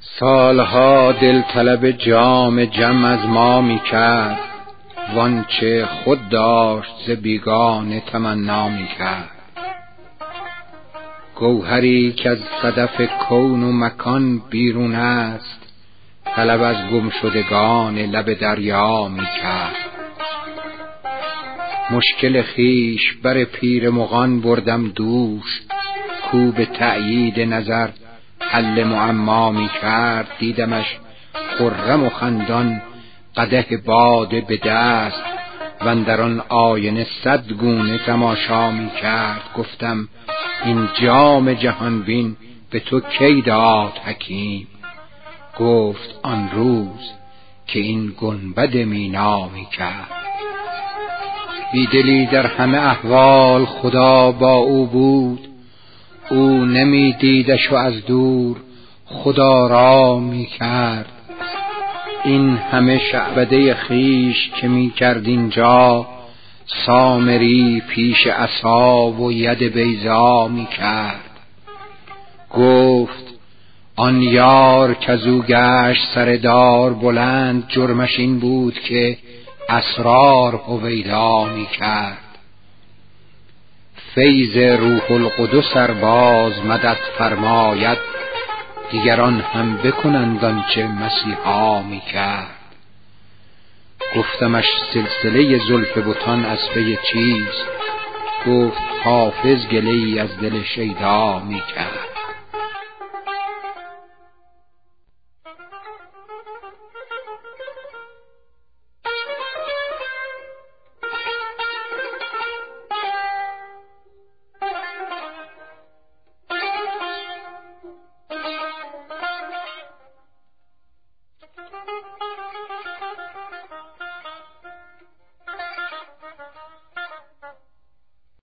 سالها دل طلب جام جم از ما می کرد، وانچه خود داشت ز بیگانه تمنا می کرد. گوهری که از صدف کون و مکان بیرون است، طلب از گمشدگان لب دریا می کرد. مشکل خویش بر پیر مغان بردم دوش، کو به تأیید نظر حل معما می کرد. دیدمش خرم و خندان قدح باده به دست، واندران آینه 100 گونه تماشا می کرد. گفتم این جام جهان بین به تو کی داد حکیم؟ گفت آن روز که این گنبد مینا می کرد. بیدلی در همه احوال خدا با او بود، او نمی دیدش و از دور خدا را می کرد. این همه شعبده خویش که می کرد اینجا، سامری پیش عصا و ید بیضا می کرد. گفت آن یار کزو گشت سر دار بلند، جرمش این بود که اسرار هویدا می کرد. فیض روح القدس ار باز مدد فرماید، دیگران هم بکنند آنچه مسیحا می کرد. گفتمش سلسله زلف بتان از پی چیست؟ گفت حافظ گله ای از دل شیدا می کرد.